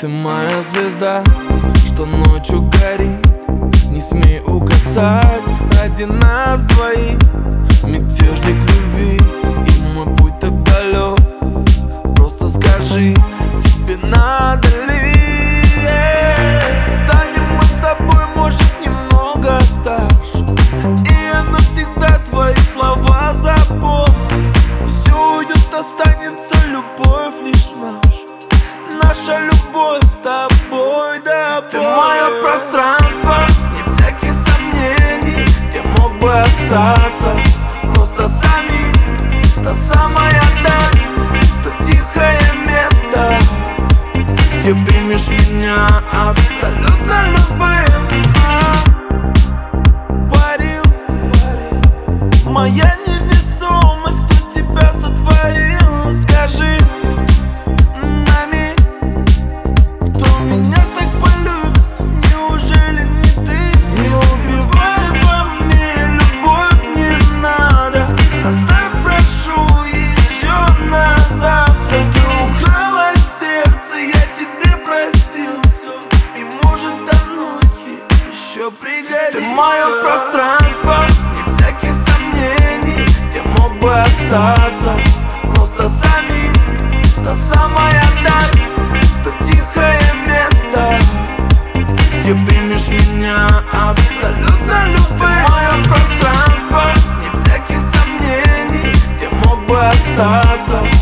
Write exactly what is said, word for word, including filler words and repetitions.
Ты моя звезда, что ночью горит. Не смей угасать ради нас двоих. Мятежник любви, и мой путь так далек. Просто скажи, тебе надо ли? Станем мы с тобой, может, немного старше, и я навсегда твои слова запомню. Все уйдет, останется любовь лишь наша, наша любовь с тобой до боли. Ты мое пространство, не всяких сомнений, где мог бы остаться просто сами. Та самая даль, то тихое место, где примешь меня абсолютно любым. Парил, парил, моя невесомость, кто тебя сотворил? Скажи на миг, кто меня так полюбит, неужели не ты? Не убивай во мне, любовь не надо. Оставь, прошу, еще на завтра. Ты украла сердце, я тебе простил все, и может до ночи еще пригодится. Ты мое пространство, не всяких сомнений, где мог бы остаться просто сами. Та самая даль, то тихое место, где примешь меня абсолютно любым. Ты мое пространство, не всяких сомнений, где мог бы остаться